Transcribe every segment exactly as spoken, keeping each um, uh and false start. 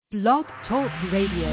Blog Talk Radio.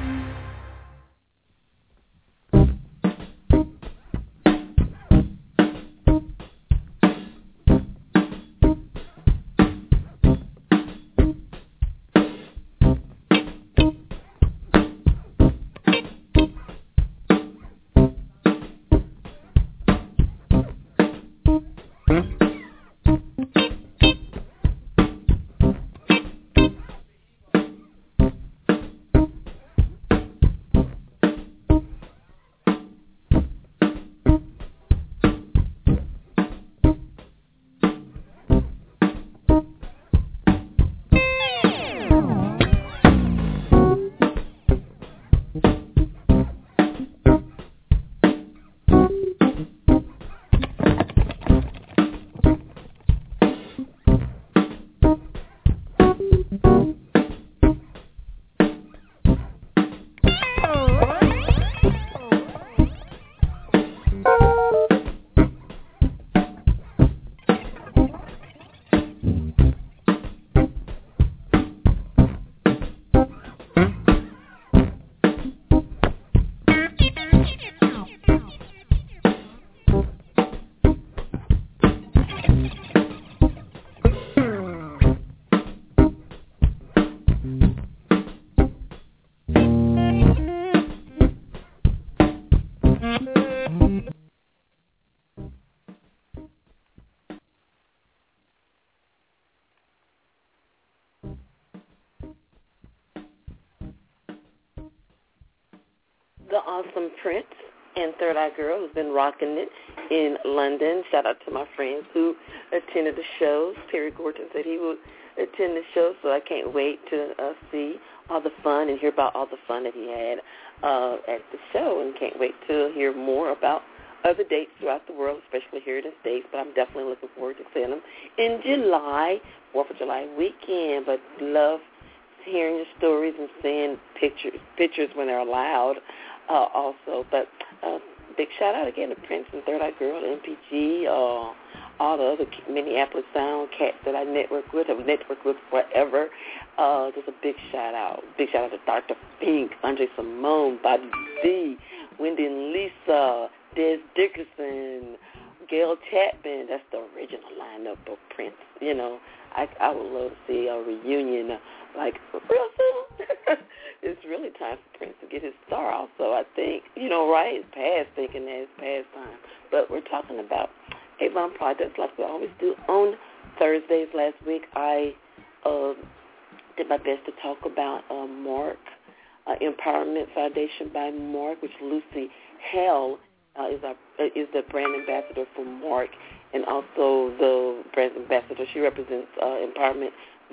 The Awesome Prince and Third Eye Girl has been rocking it in London. Shout out to my friends who attended the shows. Terry Gorton said he would attend the show, so I can't wait to uh, see all the fun and hear about all the fun that he had uh, at the show, and can't wait to hear more about other dates throughout the world, especially here in the States, but I'm definitely looking forward to seeing them in July, fourth of July weekend, but love hearing your stories and seeing pictures, pictures when they're allowed. Uh, also, but uh, big shout out again to Prince and Third Eye Girl, M P G, uh, all the other Minneapolis Sound cats that I network with, have networked with forever. Uh, just a big shout out. Big shout out to Doctor Fink, Andre Simone, Bobby Z, Wendy and Lisa, Des Dickerson, Gail Chapman. That's the original lineup of Prince. You know, I, I would love to see a reunion, uh, like, real soon. It's really time for Prince to get his star also, I think. You know, right? It's past thinking that it's past time. But we're talking about Avon products like we always do on Thursdays. Last week I uh, did my best to talk about uh, Mark, uh, Empowerment Foundation by Mark, which Lucy Hale uh, is, our, is the brand ambassador for Mark, and also the brand ambassador. She represents uh, Empowerment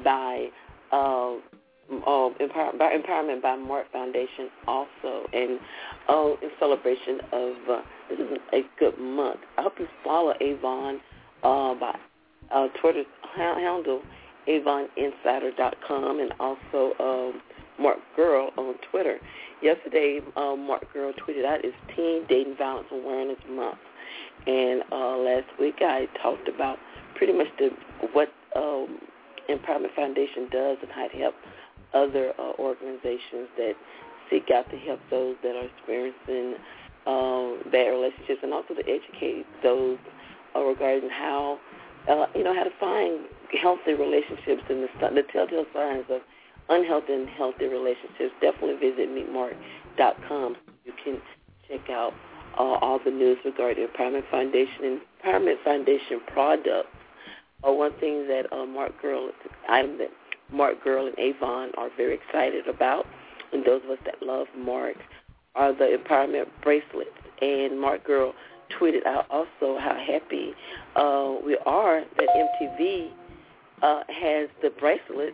by uh, Uh, Empower, by Empowerment by Mark Foundation also, and uh, in celebration of, uh, this is a good month. I hope you follow Avon uh, by uh, Twitter handle, avon insider dot com, and also um, Mark Girl on Twitter. Yesterday, uh, Mark Girl tweeted out it's Teen Dating Violence Awareness Month, and uh, last week I talked about pretty much the, what um, Empowerment Foundation does and how it helps other uh, organizations that seek out to help those that are experiencing um, bad relationships, and also to educate those uh, regarding how, uh, you know, how to find healthy relationships and the, the telltale signs of unhealthy and healthy relationships. Definitely visit meet mark dot com. You can check out uh, all the news regarding Empowerment Foundation and Empowerment Foundation products. Uh, one thing that uh, Mark Girl, item that Mark Girl and Avon are very excited about, and those of us that love Mark, are the empowerment bracelets. And Mark Girl tweeted out also how happy uh, we are that M T V uh, has the bracelets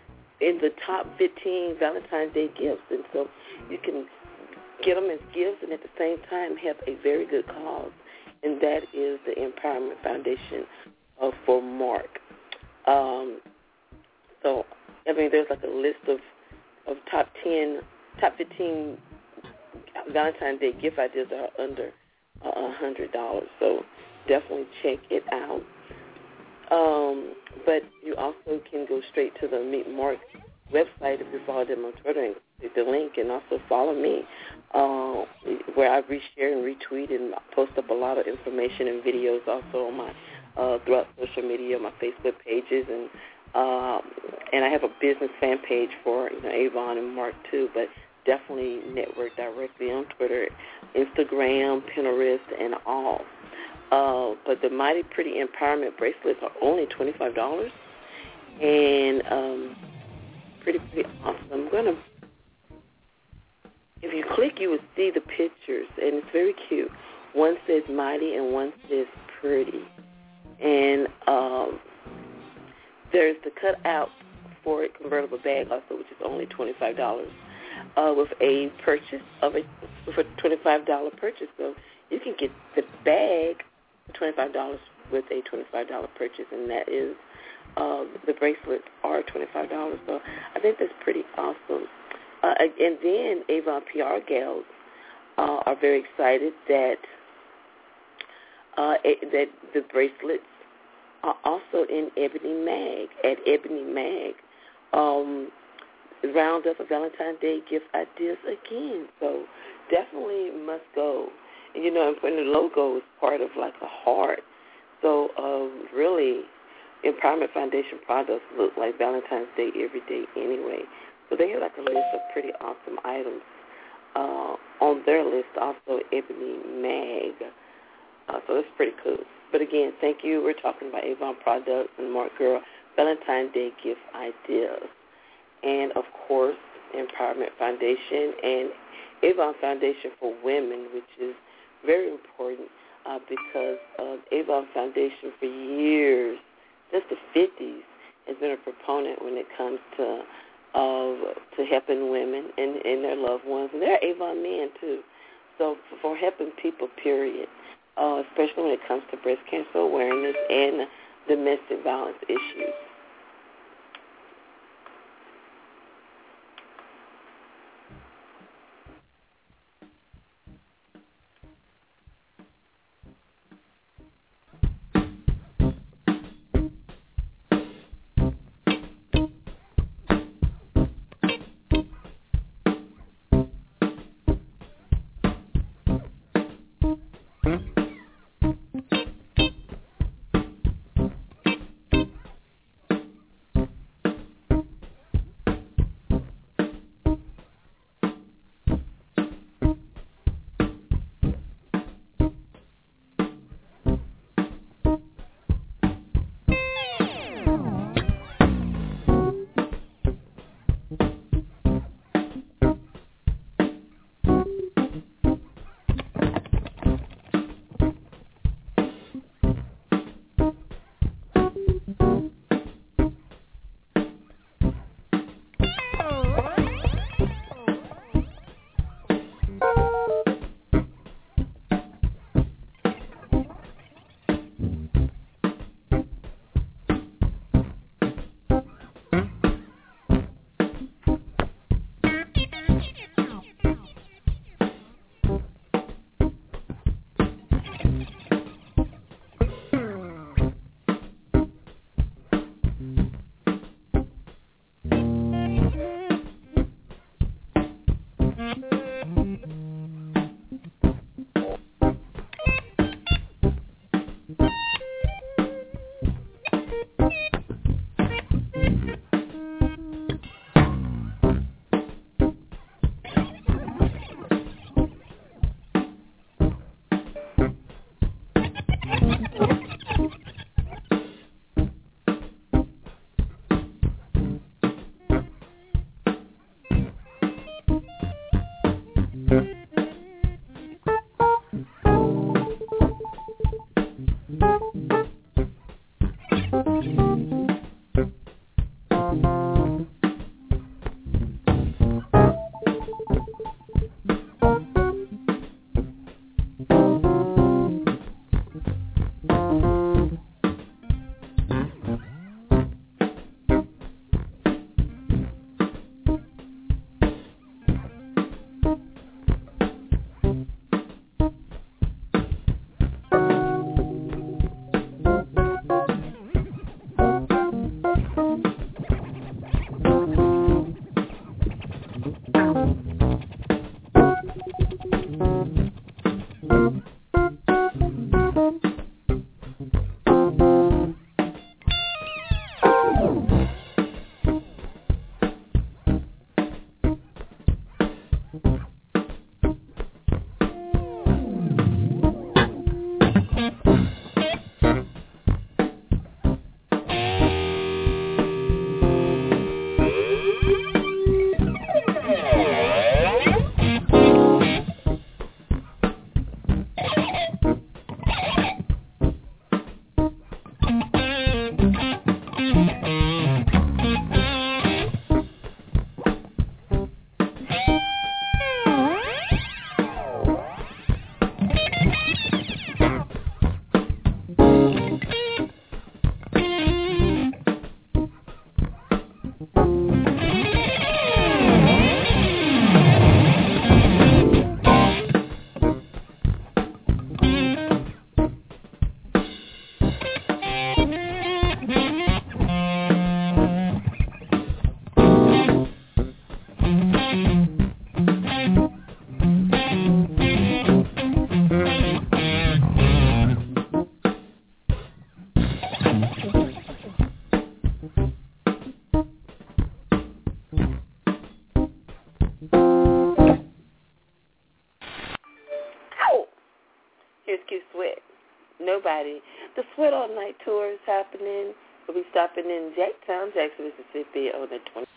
in the top fifteen Valentine's Day gifts, and so you can get them as gifts and at the same time have a very good cause, and that is the Empowerment Foundation uh, for Mark. Um, So, I mean, there's like a list of, of top ten, top fifteen Valentine's Day gift ideas that are under uh, one hundred dollars. So definitely check it out. Um, but you also can go straight to the Meet Mark website if you follow them on Twitter and click the link, and also follow me uh, where I reshare and retweet and post up a lot of information and videos also on my uh, throughout social media, my Facebook pages, and uh, and I have a business fan page for you know, Avon and Mark too, but definitely network directly on Twitter, Instagram, Pinterest, and all. Uh, but the Mighty Pretty Empowerment bracelets are only twenty-five dollars, and um, pretty, pretty awesome. I'm going to, if you click, you will see the pictures, and it's very cute. One says Mighty and one says Pretty. And um, there's the cutout for a convertible bag also, which is only twenty-five dollars. Uh, with a purchase of a with a twenty-five dollars purchase. So you can get the bag for twenty-five dollars with a twenty-five dollars purchase, and that is uh, the bracelets are twenty-five dollars. So I think that's pretty awesome. Uh, and then Avon P R gals uh, are very excited that uh, that the bracelets are also in Ebony Mag at Ebony Mag. Um, round up for Valentine's Day gift ideas again. So definitely must go. And, you know, and putting the logo is part of like a heart. So um, really, Empowerment Foundation products look like Valentine's Day every day anyway. So they have like a list of pretty awesome items uh, on their list. Also, Ebony Mag. Uh, so that's pretty cool. But again, thank you. We're talking about Avon products and Mark Girl Valentine's Day gift ideas. And, of course, Empowerment Foundation and Avon Foundation for Women, which is very important uh, because uh, Avon Foundation for years, since the fifties, has been a proponent when it comes to uh, to helping women and, and their loved ones. And they're Avon men, too. So for helping people, period, uh, especially when it comes to breast cancer awareness and domestic violence issues. Nobody. The Sweat All Night tour is happening. We'll be stopping in Jacktown, Jackson, Mississippi on the twentieth.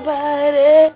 Nobody,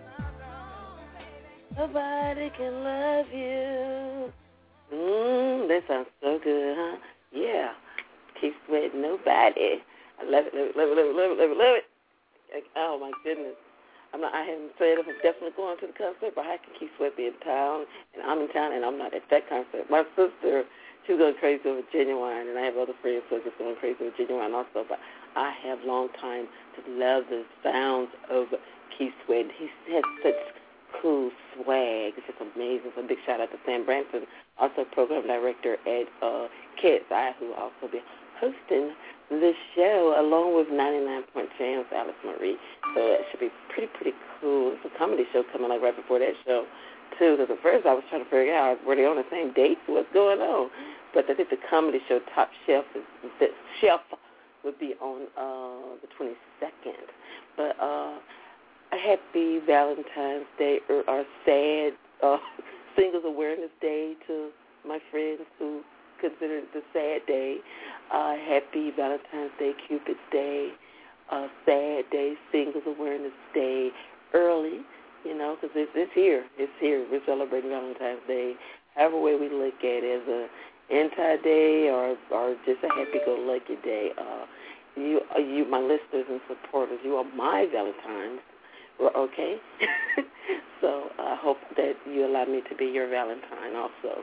nobody can love you. Mmm, that sounds so good, huh? Yeah. Keith Sweat, Nobody. I love it, love it, love it, love it, love it, love it, love it. Like, oh, my goodness. I'm not, I haven't said if I'm definitely going to the concert, but how can Keith Sweat be in town, and I'm in town, and I'm not at that concert? My sister, she was going crazy over Genuine, and I have other friends who are just going crazy over Genuine also, but I have long time to love the sounds of Keith Sweat. He has such cool swag. It's just amazing. So a big shout out to Sam Branson, also program director at uh, K S I, who will also be hosting this show along with ninety-nine point Jams, Alice Marie. So it should be pretty, pretty cool. It's a comedy show coming like right before that show, too. Because at first I was trying to figure out, were they on the same date? What's going on? But I think the comedy show Top Shelf is, the Shelf would be on uh, the twenty-second. But uh, a happy Valentine's Day, or, or sad uh, Singles Awareness Day to my friends who consider it the sad day. Uh, happy Valentine's Day, Cupid's Day, uh, sad day, Singles Awareness Day, early, you know, because it's, it's here. It's here. We're celebrating Valentine's Day. However way we look at it, as a anti-day or or just a happy-go-lucky day. Uh, you, uh, you, my listeners and supporters, you are my Valentines. Well, okay? So I hope that you allow me to be your Valentine also.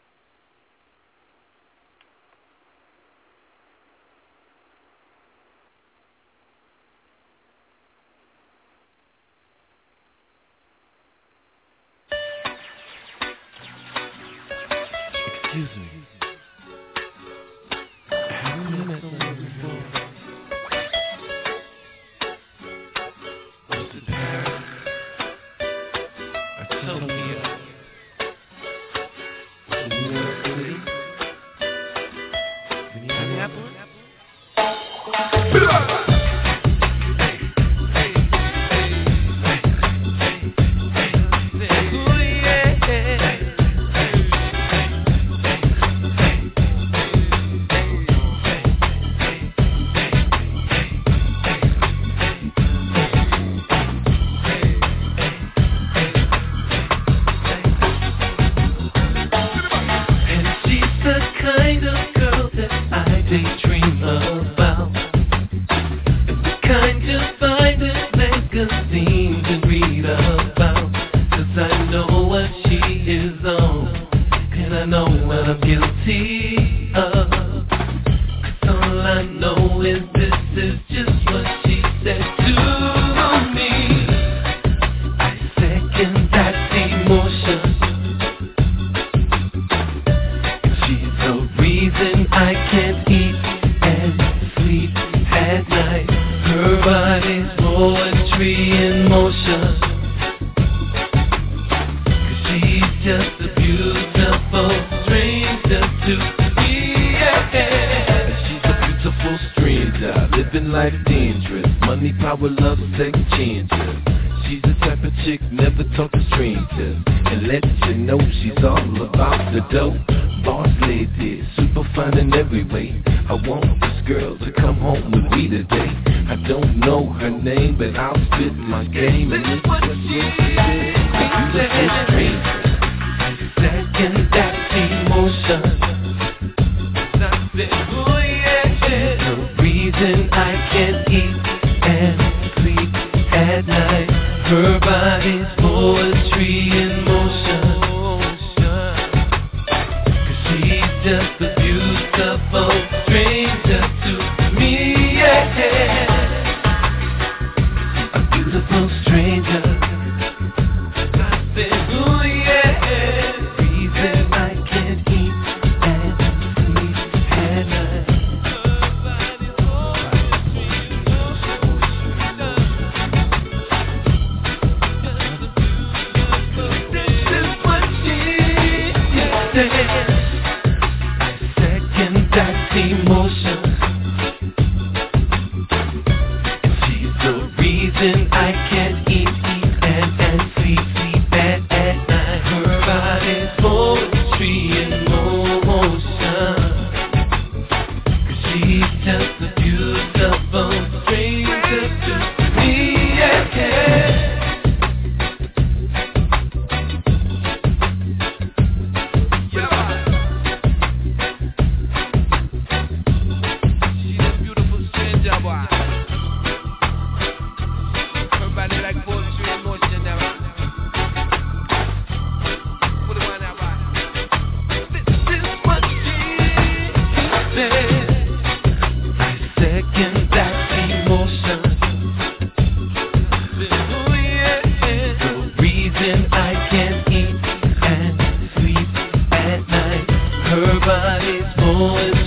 Excuse me. Have you met someone before? Was it Paris or Tokyo? New York City? Minneapolis?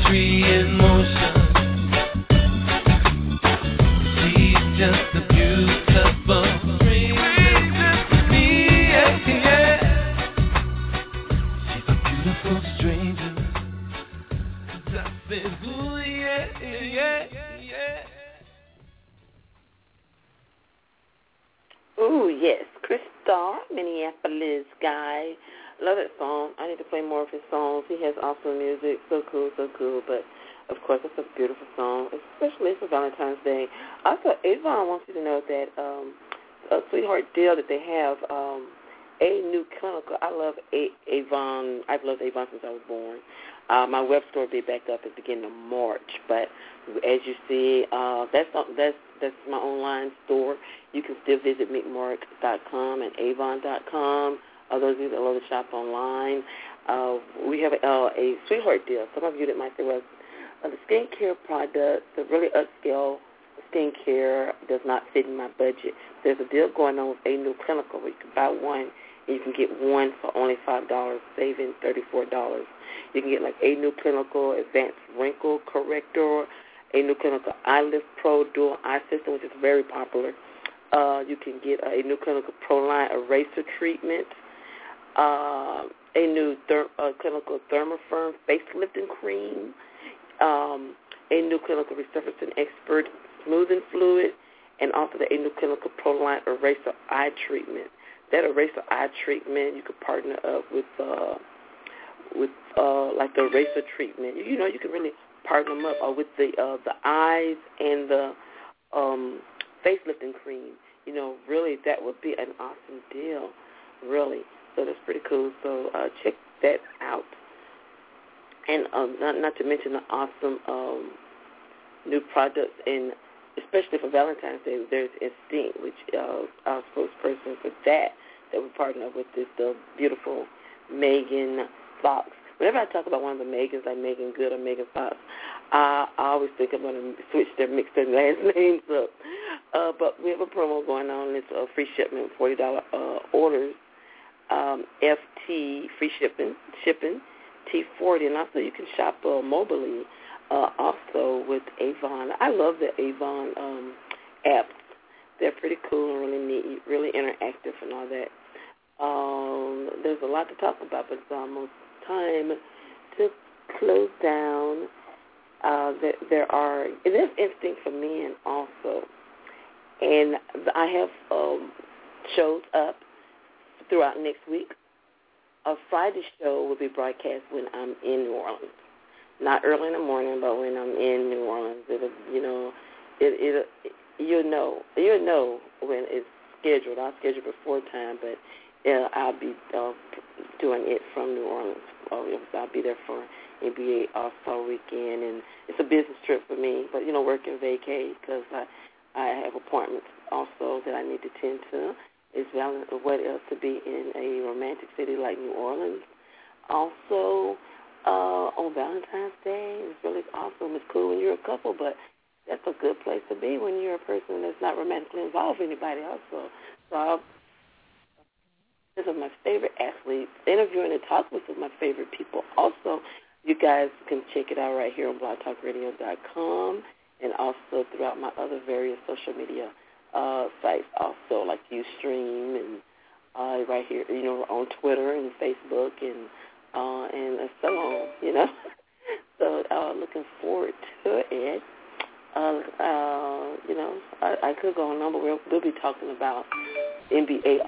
poetry in motion. She's just a beautiful stranger to me, yeah, yeah. She's a beautiful stranger. I said, ooh, yeah, yeah, yeah. Ooh, yes. Chris Starr, Minneapolis guy. Love that song. I need to play more of his songs. He has awesome music. So cool, so cool. But, of course, it's a beautiful song, especially for Valentine's Day. Also, Avon wants you to know that um, a sweetheart deal that they have, um, A New Clinical. I love a- Avon. I've loved Avon since I was born. Uh, my web store will be back up at the beginning of March. But as you see, uh, that's that's that's my online store. You can still visit meet mark dot com and avon dot com. Uh, those of you that love to shop online, uh, we have a, uh, a sweetheart deal. Some of you that might say, well, uh, the skincare product, the really upscale skincare does not fit in my budget. There's a deal going on with A New Clinical where you can buy one and you can get one for only five dollars, saving thirty-four dollars. You can get like A New Clinical Advanced Wrinkle Corrector, A New Clinical Eyelift Pro Dual Eye System, which is very popular. Uh, you can get a New Clinical Pro Line Eraser Treatment, uh, a new ther- uh, Clinical Thermofirm Facelifting Cream, um, a New Clinical Resurfacing Expert Smoothing Fluid, and also the A New Clinical Pro Line Eraser Eye Treatment. That eraser eye treatment, you could partner up with uh, with uh, like the eraser treatment. You, you know, you can really partner them up uh, with the uh, the eyes and the um, facelifting cream. You know, really, that would be an awesome deal, really. So that's pretty cool. So uh, check that out. And um, not, not to mention the awesome um, new products, and especially for Valentine's Day, there's Instinct, which uh, our spokesperson for that, that we partner up with is the beautiful Megan Fox. Whenever I talk about one of the Megans, like Megan Good or Megan Fox, uh, I always think I'm going to switch their, mix their last names up. Uh, but we have a promo going on. It's a free shipment, forty dollars uh, orders, um, F T, free shipping, shipping, T forty. And also you can shop uh, mobily uh, also with Avon. I love the Avon um, apps. They're pretty cool and really neat, really interactive and all that. Um, there's a lot to talk about, but it's almost time to close down. Uh, there, there are, it is Instinct for men also. And I have um, shows up throughout next week. A Friday show will be broadcast when I'm in New Orleans. Not early in the morning, but when I'm in New Orleans. It'll, you know, it, it, you'll know. You'll know when it's scheduled. I'll schedule before time, but uh, I'll be uh, doing it from New Orleans. I'll be there for N B A All-Star Weekend, and it's a business trip for me, but, you know, working vacay because I, I have appointments also that I need to tend to. It's valid, what else to be in a romantic city like New Orleans. Also, uh, on Valentine's Day, it's really awesome. It's cool when you're a couple, but that's a good place to be when you're a person that's not romantically involved with anybody also. So I'll This is my favorite athletes, interviewing and talking with some of my favorite people. Also, you guys can check it out right here on blog talk radio dot com and also throughout my other various social media uh, sites also, like Ustream and uh, right here, you know, on Twitter and Facebook and uh, and so on, you know. So uh, looking forward to it. Uh, uh, you know, I, I could go on, but we'll, we'll be talking about N B A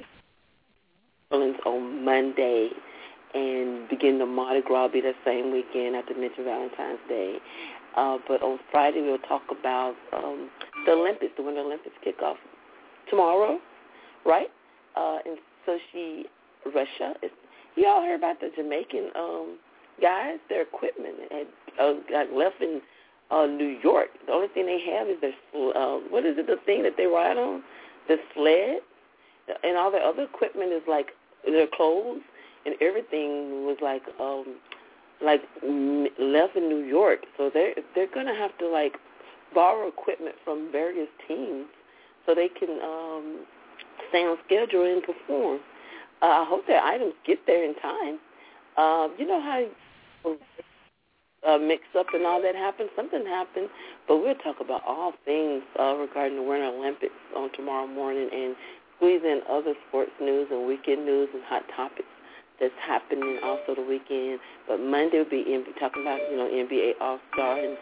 on Monday, and begin the Mardi Gras be the same weekend, not to mention Valentine's Day. Uh, but on Friday we'll talk about um, the Olympics, the Winter Olympics kick off tomorrow, right? Uh, in Sochi, Russia. It's, you all heard about the Jamaican um, guys? Their equipment had uh, got left in uh, New York. The only thing they have is their, uh, what is it, the thing that they ride on? The sled? And all their other equipment is like their clothes and everything was like um like left in New York. So they're they're gonna have to like borrow equipment from various teams so they can um stay on schedule and perform. Uh, I hope their items get there in time. Uh, you know how uh, mix-up and all that happened. Something happened, but we'll talk about all things uh, regarding the Winter Olympics on tomorrow morning and squeeze in other sports news and weekend news and hot topics that's happening also the weekend. But Monday will be in, talking about, you know, N B A All-Star and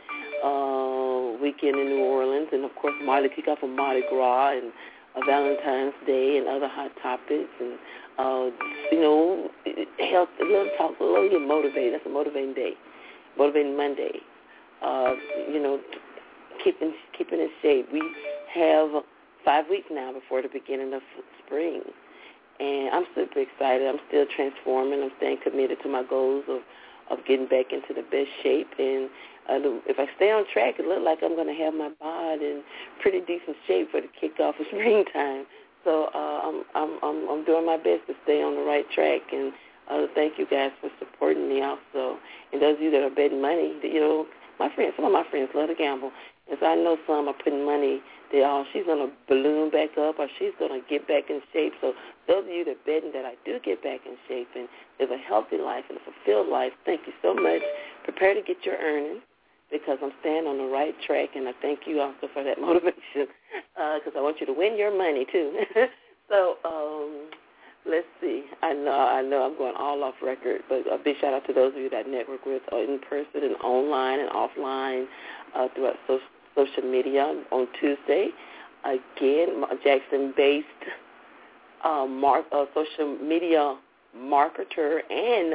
uh, weekend in New Orleans, and, of course, Mardi, kick off of Mardi Gras and uh, Valentine's Day and other hot topics. And, uh, you know, health, a little talk, a little get motivated. That's a motivating day, motivating Monday. Uh, you know, keeping, keeping in shape. We have five weeks now before the beginning of spring. And I'm super excited. I'm still transforming. I'm staying committed to my goals of, of getting back into the best shape. And uh, if I stay on track, it looks like I'm going to have my body in pretty decent shape for the kickoff of springtime. So uh, I'm, I'm I'm I'm doing my best to stay on the right track. And uh, thank you guys for supporting me also. And those of you that are betting money, you know, my friends, some of my friends love to gamble. And so I know some are putting money, they all, she's going to balloon back up or she's going to get back in shape. So those of you that are betting that I do get back in shape and live a healthy life and a fulfilled life, thank you so much. Prepare to get your earnings because I'm staying on the right track, and I thank you also for that motivation because uh, I want you to win your money too. so um, let's see. I know I know I'm going all off record, but a big shout out to those of you that I network with in person and online and offline uh, throughout social social media on Tuesday. Again, Jackson-based uh, mark, uh, social media marketer and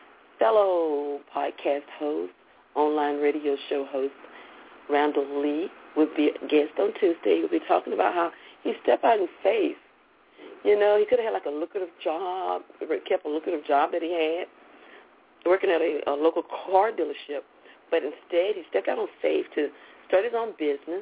fellow podcast host, online radio show host, Randall Lee, will be a guest on Tuesday. He'll be talking about how he stepped out in faith. You know, he could have had like a lucrative job, kept a lucrative job that he had, working at a, a local car dealership, but instead he stepped out on faith to start his own business,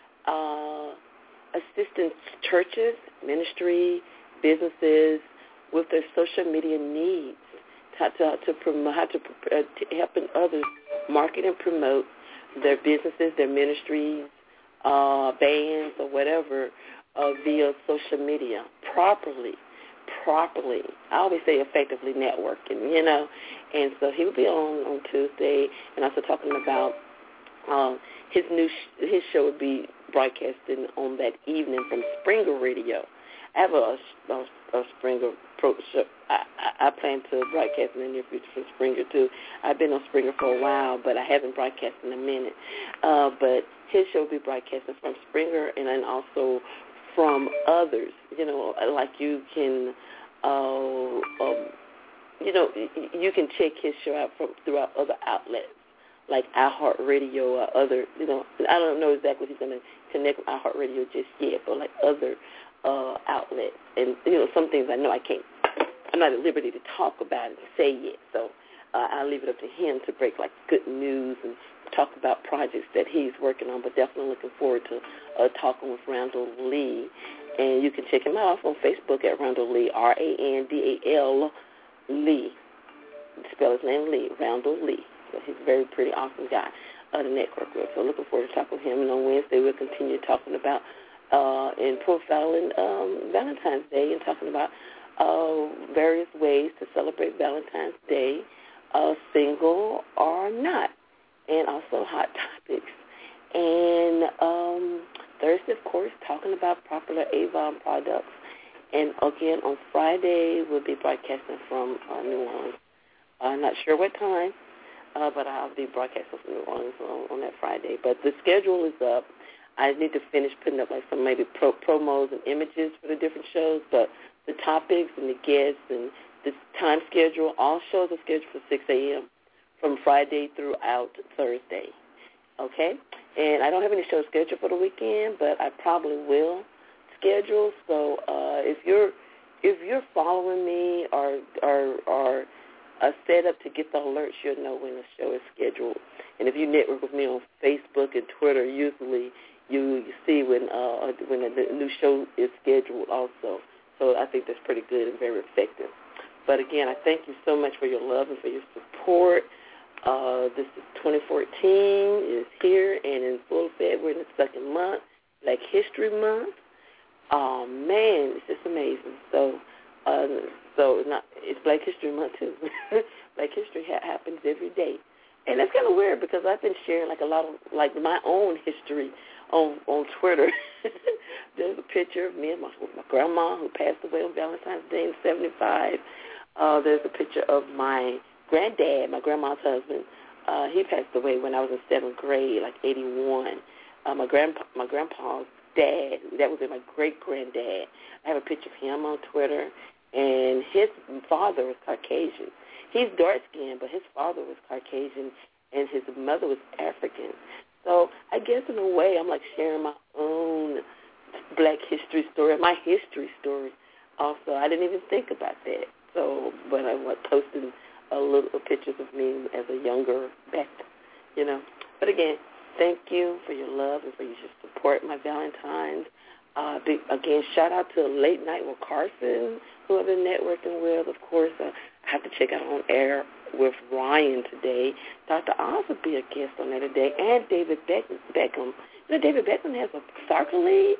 uh, assisting churches, ministry, businesses with their social media needs, how to, to promote, how to uh, to helping others market and promote their businesses, their ministries, uh, bands, or whatever uh, via social media properly. Properly, I always say effectively networking, you know, and so he will be on on Tuesday, and also talking about. Um, his new sh- his show would be broadcasting on that evening from Springer Radio. I have a, a, a Springer pro show. I, I, I plan to broadcast in the near future from Springer too. I've been on Springer for a while, but I haven't broadcast in a minute. Uh, but his show will be broadcasting from Springer and then also from others. You know, like you can, uh, um, you know, you can check his show out from throughout other outlets, like iHeartRadio or other, you know, I don't know exactly if he's going to connect with iHeartRadio just yet, but like other uh, outlets. And, you know, some things I know I can't, I'm not at liberty to talk about it and say yet. So uh, I'll leave it up to him to break like good news and talk about projects that he's working on, but definitely looking forward to uh, talking with Randall Lee. And you can check him out on Facebook at Randall Lee, R A N D A L Lee. Spell his name Lee, Randall Lee. So he's a very pretty awesome guy uh, to network with. So looking forward to talking with him. And on Wednesday we'll continue talking about uh, and profiling um, Valentine's Day and talking about uh, various ways to celebrate Valentine's Day, uh, single or not, and also hot topics. And um, Thursday, of course, talking about popular Avon products. And again, on Friday, we'll be broadcasting from uh, New Orleans. I'm not sure what time. Uh, but I'll be broadcasting from New Orleans on, on that Friday. But the schedule is up. I need to finish putting up like some maybe pro- promos and images for the different shows. But the topics and the guests and the time schedule, all shows are scheduled for six a.m. from Friday throughout Thursday. Okay? And I don't have any shows scheduled for the weekend, but I probably will schedule. So uh, if you're if you're following me or or or a setup to get the alerts, you'll know when the show is scheduled. And if you network with me on Facebook and Twitter, usually you see when uh, when a new show is scheduled also. So I think that's pretty good and very effective. But again, I thank you so much for your love and for your support. Uh, this is twenty fourteen is here and in full effect. We're in the second month, Black History Month. Oh man, it's just amazing. So. Uh, so it's, not, it's Black History Month, too. Black History ha- happens every day. And that's kind of weird because I've been sharing like a lot of like my own history on on Twitter. There's a picture of me and my, my grandma who passed away on Valentine's Day in seventy-five. Uh, there's a picture of my granddad, my grandma's husband. Uh, he passed away when I was in seventh grade, like eighty-one. Uh, my grandpa, my grandpa's dad, that was my great-granddad. I have a picture of him on Twitter, and his father was Caucasian. He's dark-skinned, but his father was Caucasian, and his mother was African. So I guess in a way I'm like sharing my own black history story, my history story also. I didn't even think about that. So, but I was posting a little pictures of me as a younger Beth, you know. But again, thank you for your love and for your support, my Valentines. Uh, big, again, shout out to Late Night with Carson, who I've been networking with. Of course, uh, I have to check out On Air with Ryan today. Doctor Oz will be a guest on there today, and David Beckham. Beckham. You know, David Beckham has a soccer league,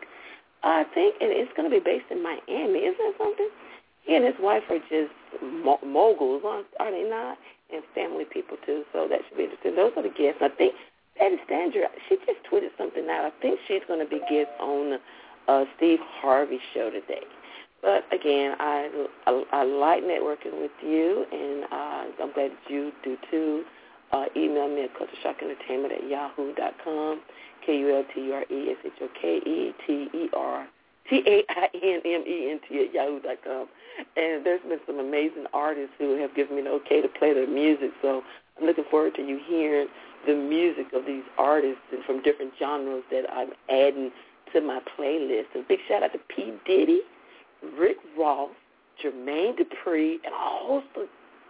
I think, and it's going to be based in Miami. Isn't that something? He and his wife are just moguls, are they not? And family people, too, so that should be interesting. Those are the guests. I think Patty Stanger, she just tweeted something out. I think she's going to be guest on the uh, Steve Harvey show today. But, again, I, I, I like networking with you, and uh, I'm glad that you do, too. Uh, email me at culture shock entertainment at yahoo dot com, K U L T U R E S H O K E T E R T A I N M E N T at yahoo dot com. And there's been some amazing artists who have given me the okay to play their music, so I'm looking forward to you hearing the music of these artists and from different genres that I'm adding to my playlist. And big shout out to P. Diddy, Rick Ross, Jermaine Dupri, and a host of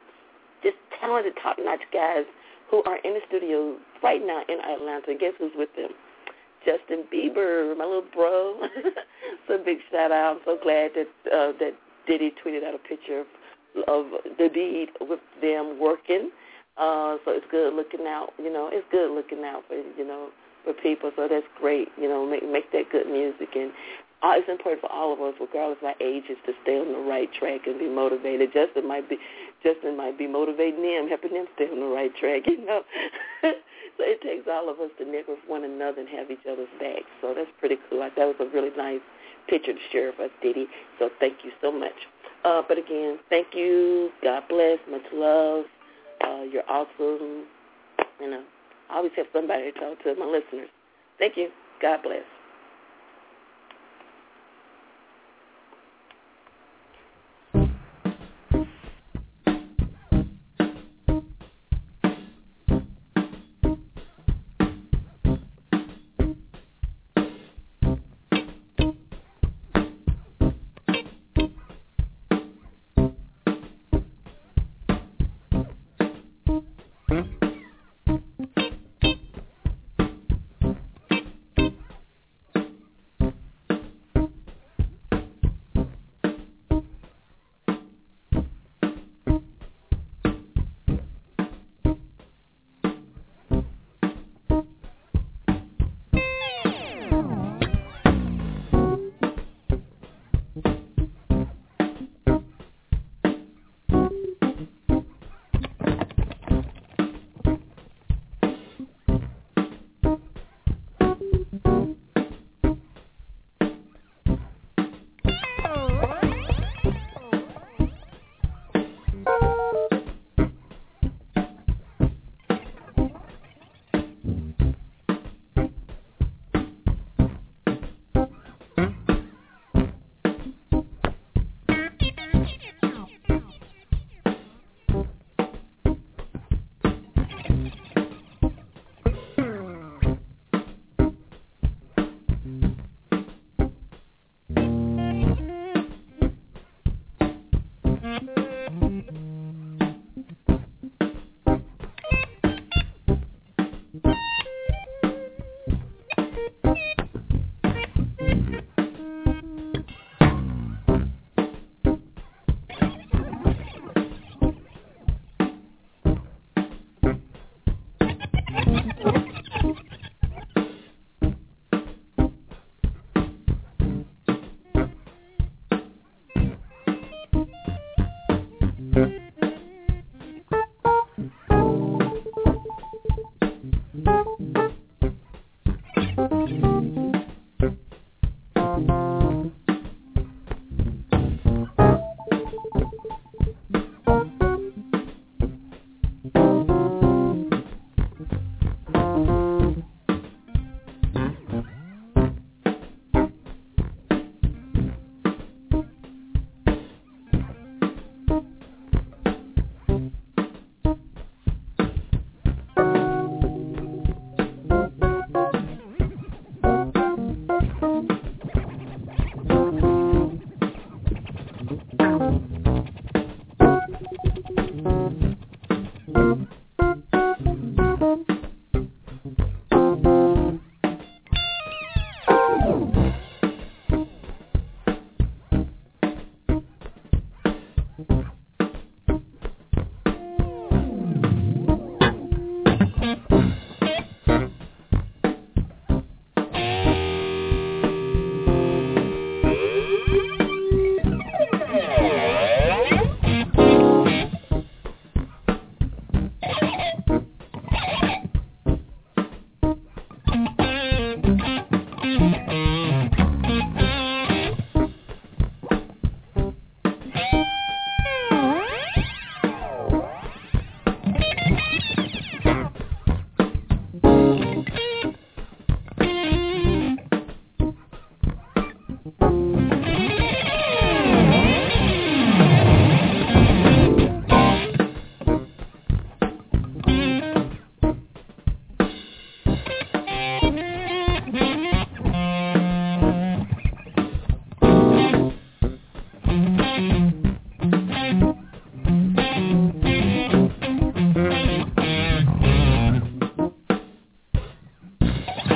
just talented, top-notch guys who are in the studio right now in Atlanta. And guess who's with them? Justin Bieber, my little bro. So big shout out. I'm so glad that uh, that Diddy tweeted out a picture of, of the beat with them working. Uh, so it's good looking out. You know, it's good looking out for you know for people. So that's great. You know, make make that good music, and uh, it's important for all of us, regardless of our ages, to stay on the right track and be motivated. Justin might be Justin might be motivating them, helping them stay on the right track. You know. So it takes all of us to network with one another and have each other's backs. So that's pretty cool. I thought it was a really nice picture to share with us, Diddy. So thank you so much. Uh, but again, thank you. God bless. Much love. Uh, you're awesome. You know, I always have somebody to talk to, my listeners. Thank you. God bless.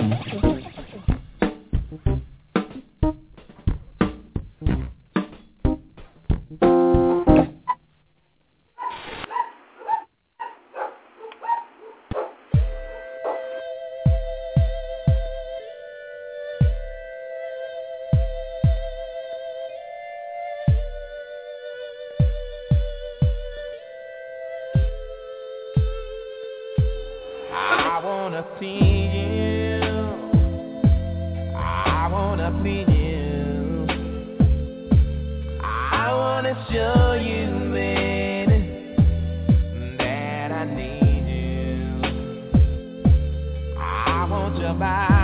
I wanna see you. I wanna please you. I wanna show you, baby, that I need you. I want your body.